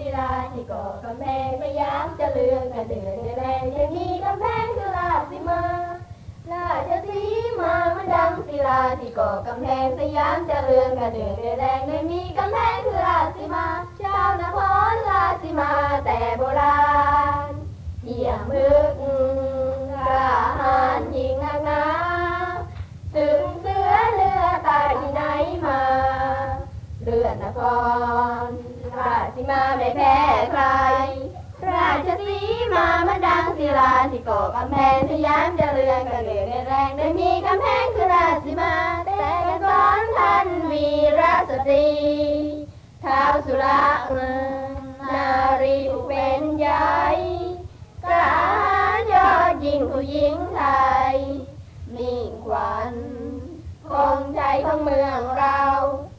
ศิลาที่ก่อกำแพงสยามจะเลืองกระเดือนแรงยังมีกำแพงคือราชสีมาราชสีมามันดังศิลาที่ก่อกำแพงสยามจะเลืองกระเดือนแรงยังมีกำแพงคือราชสีมาชาวนครราชสีมาแต่โบราณเยี่ยมมึกกล้าหาญยิ่งนักหนาถึงเสือเรือตายที่ไหนมาเรือนนครราชสีมาไม่แพ้ใครราชสีมามันดังศิลาที่ก่อกำแพงสยามจะเรืองกระเดือนแรงได้มีกำแพงคือราชสีมาแต่ก่อนท่านวีรสตรีท้าวสุรนารีผู้เป็นใหญ่กล้าหาญยอดยิ่งผู้หญิงไทยมิ่งขวัญคงใจของเมืองเรา